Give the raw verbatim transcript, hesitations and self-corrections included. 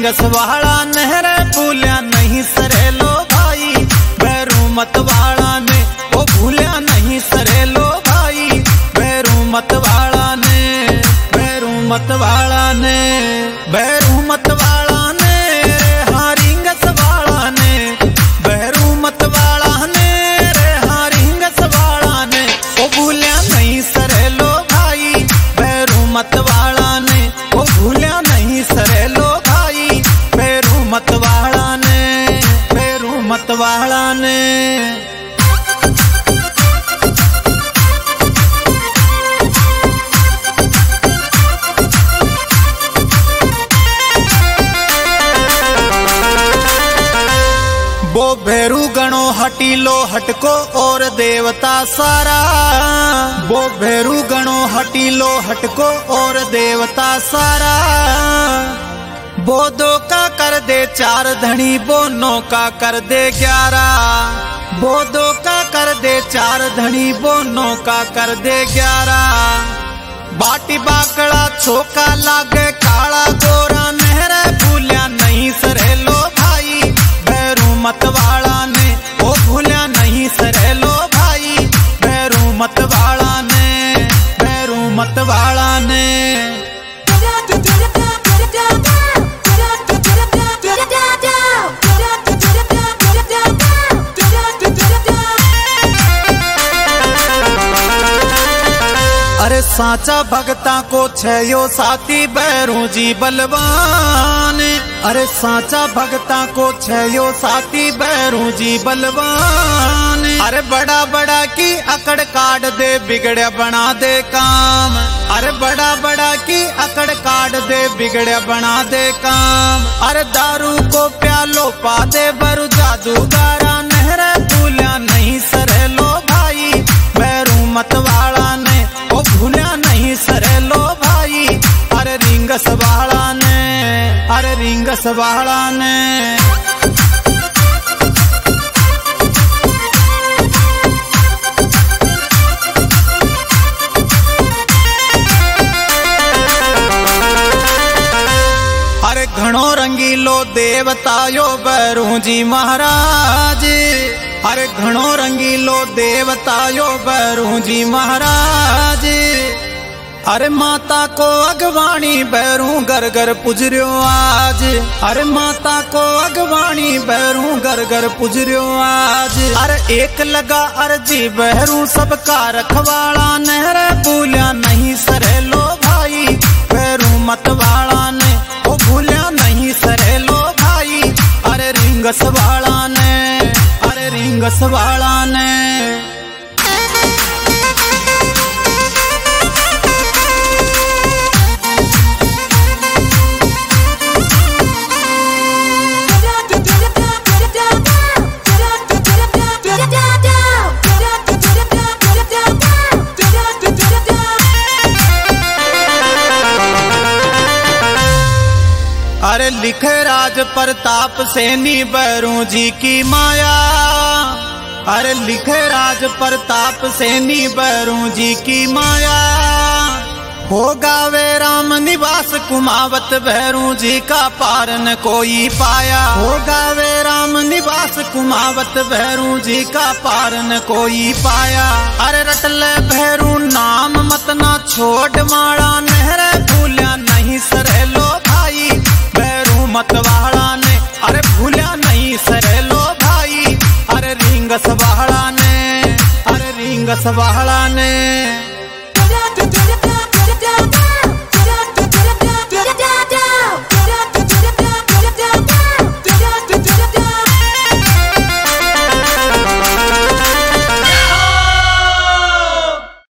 Rings वाला नहर भूलिया नहीं सरेलो भाई, भैरू मत वाला ने ओ भूलिया नहीं सरेलो भाई, भैरू मत वाला ने, भैरू मत वाला ने, भैरू मत वाला ने, हाँ रिंगस वाला ने, भैरू मत वाला ने रे, हाँ रिंगस वाला ने, ओ भूलिया नहीं सरेलो भाई, भैरू मत वाला ने, ओ भूलिया नहीं सरेलो भाई, भैरू मत वाला ने, भैरू मत वाला ने। वो भैरू गणो हटीलो हटको और देवता सारा, वो भैरू गणो हटीलो हटको और देवता सारा, वो दो का कर दे चार धनी, वो नौ का कर दे ग्यारह, वो दो का कर दे चार धनी, वो नौ का कर दे ग्यारह। बाटी बाकड़ा छोका लागे काला गोरा नहर भूलिया नहीं सरेलो भाई, भैरू मत वाला ने, ओ भूलिया नहीं सरेलो भाई, भैरू मत वाला ने, भैरू मत वाला ने। अरे साचा भगता को छयो साथी भैरू जी बलवान, अरे साचा भगता को छयो साथी भैरू जी बलवान, अरे बड़ा बड़ा की अकड़ काट दे बिगड़े बना दे काम, अरे बड़ा बड़ा की अकड़ काट दे बिगड़े बना दे काम, अरे दारू को प्यालो पा दे बरु जादूगारा नहर भूलिया नहीं सरेलो भाई, भैरू मत वाला ने, ओ भूलिया नहीं सरेलो भाई, अरे रिंगस वाला ने, अरे रिंगस वाला ने। अरे घणो रंगीलो देवतायो भैरू जी महाराज, अरे घणो रंगीलो देवतायो भैरू जी महाराज, अरे माता को अगवाणी भैरू घर घर पुजरियो आज, अरे माता को अगवाणी भैरू घर घर पुजरियो आज, अरे एक लगा अर्जी भैरू सबका रखवाला नहर भूलिया नहीं सरेलो भाई, भैरू मत वाला ने, ओ भूलिया नहीं सरेलो भाई, अरे रिंगस वाला ने, अरे रिंगस वाला ने। अरे लिखे राज प्रताप सैनी भैरू जी की माया, अरे लिखे राज प्रताप सैनी भैरू जी की माया, हो गावे राम निवास कुमावत भैरू जी का पार न कोई पाया, हो गावे राम निवास कुमावत भैरू जी का पार न कोई पाया, अरे रटले भैरू नाम मत ना छोड़ माड़ा नहर भूलिया नहीं सरेलो भाई, भैरू मत वाला ने, अरे भूलिया नहीं सरेलो भाई, अरे रिंगस वाला ने, अरे रिंगस वाला ने।